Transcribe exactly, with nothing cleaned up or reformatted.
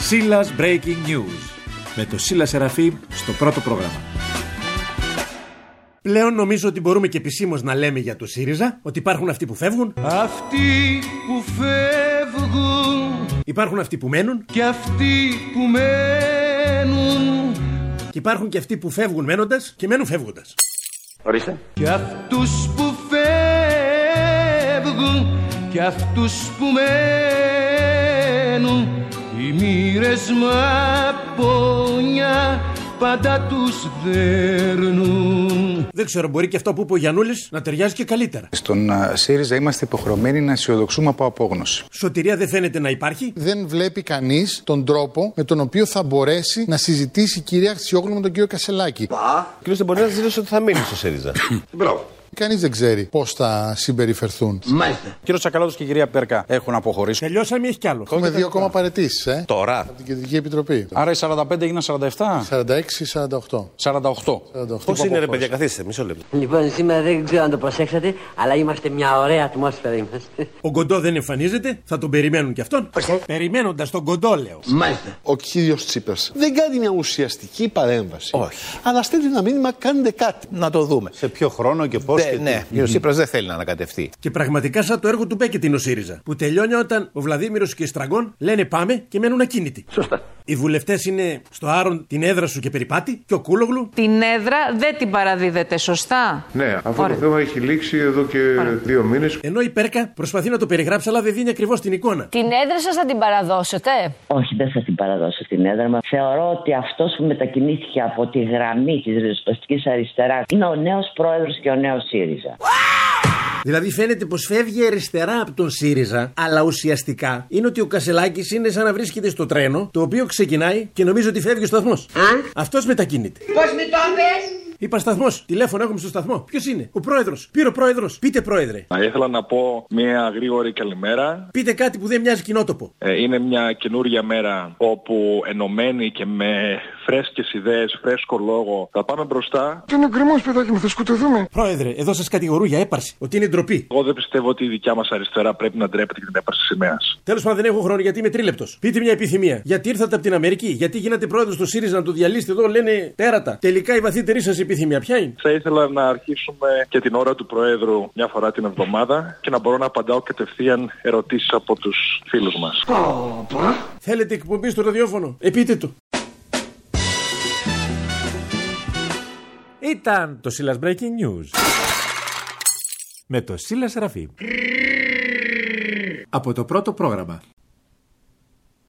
Σίλας Breaking News με το Σίλα Σεραφείμ στο πρώτο πρόγραμμα. Πλέον νομίζω ότι μπορούμε και επισήμως να λέμε για το ΣΥΡΙΖΑ ότι υπάρχουν αυτοί που φεύγουν, αυτοί που φεύγουν, υπάρχουν αυτοί που μένουν και αυτοί που μένουν, και υπάρχουν και αυτοί που φεύγουν μένοντας και μένουν φεύγοντας. Ορίστε. Και αυτούς που φεύγουν και αυτούς που μένουν, οι μοίρες μαπόνια πάντα τους δέρνουν. Δεν ξέρω, μπορεί και αυτό που είπε ο Γιαννούλης να ταιριάζει και καλύτερα. Στον uh, ΣΥΡΙΖΑ είμαστε υποχρεωμένοι να αισιοδοξούμε από απόγνωση. Σωτηρία δεν φαίνεται να υπάρχει. Δεν βλέπει κανείς τον τρόπο με τον οποίο θα μπορέσει να συζητήσει η κυρία Αξιόγλου με τον κύριο Κασελάκη. Πα. Ο κύριος Τεμπονίδας δήλωσε ότι θα μείνει στο ΣΥΡΙΖΑ. Μπράβο. Κανείς δεν ξέρει πώς θα συμπεριφερθούν. Μάλιστα. Κύριος Τσακαλώτος και η κυρία Πέρκα έχουν αποχωρήσει. Τελειώσαμε ή έχει κι άλλο? Έχουμε δύο ακόμα παραιτήσεις, ε. Τώρα. Από την Κεντρική Επιτροπή. Άρα οι σαράντα πέντε έγιναν σαράντα επτά. σαράντα έξι σαράντα οκτώ. σαράντα οκτώ. Πώς είναι, ρε παιδιά, καθίστε, μισό λεπτό. Λοιπόν, σήμερα δεν ξέρω αν το προσέξατε, αλλά είμαστε μια ωραία ατμόσφαιρα είμαστε. Ο Κοντό δεν εμφανίζεται, θα τον περιμένουν κι αυτόν. Περιμένοντας τον Κοντό, λέω. Μάλιστα. Ο κύριος Τσίπρας δεν κάνει μια ουσιαστική παρέμβαση. Όχι. Αλλά στέλνει ένα μήνυμα, κάντε κάτι. Να το δούμε. Σε ποιο χρόνο και πώς. Ναι, και ναι. Ο Τσίπρας δεν θέλει να ανακατευτεί. Και πραγματικά σαν το έργο του Μπέκετ είναι ο ΣΥΡΙΖΑ. Που τελειώνει όταν ο Βλαδίμηρος και η Στραγκόν λένε πάμε και μένουν ακίνητοι. Σωστά. Οι βουλευτές είναι στο Άρον την έδρα σου και περιπάτη, και ο Κούλογλου. Την έδρα δεν την παραδίδετε, σωστά? Ναι, αυτό Ωραία. το θέμα έχει λήξει εδώ και Ωραία. δύο μήνες. Ενώ η Πέρκα προσπαθεί να το περιγράψει, αλλά δεν δίνει ακριβώς την εικόνα. Την έδρα σας θα την παραδώσετε? Όχι, δεν θα την παραδώσω την έδρα μου. Θεωρώ ότι αυτός που μετακινήθηκε από τη γραμμή της ριζοσπαστικής αριστεράς είναι ο νέος πρόεδρος και ο νέος ΣΥΡΙΖΑ. Δηλαδή φαίνεται πως φεύγει αριστερά από τον ΣΥΡΙΖΑ, αλλά ουσιαστικά είναι ότι ο Κασελάκης είναι σαν να βρίσκεται στο τρένο, το οποίο ξεκινάει και νομίζει ότι φεύγει ο σταθμός. Αυτός μετακινείται. Πώς με το πες? Είπα σταθμός, τηλέφωνο έχουμε στο σταθμό. Ποιος είναι? Ο πρόεδρος. Πήρε ο πρόεδρος. Πείτε, πρόεδρε. Θα ήθελα να πω μια γρήγορη καλημέρα. Πείτε κάτι που δεν μοιάζει κοινότοπο. Ε, είναι μια καινούργια μέρα όπου ενωμένοι και με φρέσκες ιδέες, φρέσκο λόγο θα πάμε μπροστά. Είναι γκρεμός, παιδάκι μου, θα σκοτωθούμε. Πρόεδρε, εδώ σας κατηγορούν για έπαρση. Ότι είναι ντροπή. Εγώ δεν πιστεύω ότι η δικιά μας αριστερά πρέπει να ντρέπεται για την έπαρση της σημαίας. Τέλος πάντων, δεν έχω χρόνο γιατί είμαι τρίλεπτος. Πείτε μια επιθυμία. Γιατί ήρθατε από την Αμερική? Γιατί γίνατε πρόεδρος του ΣΥΡΙΖΑ να το διαλύσετε εδώ, λένε τέρατα. Τελικά η βαθύτερη σας επιθυμία ποια είναι? Θα ήθελα να αρχίσουμε και την ώρα του Προέδρου μια φορά την εβδομάδα και να μπορώ να απαντάω κατευθείαν ερωτήσεις από τους φίλους μας. Θέλετε εκπομπή στο ραδιόφωνο? Επείτε το. Ήταν το Σίλας Breaking News με το Σίλα Σεραφείμ από το πρώτο πρόγραμμα.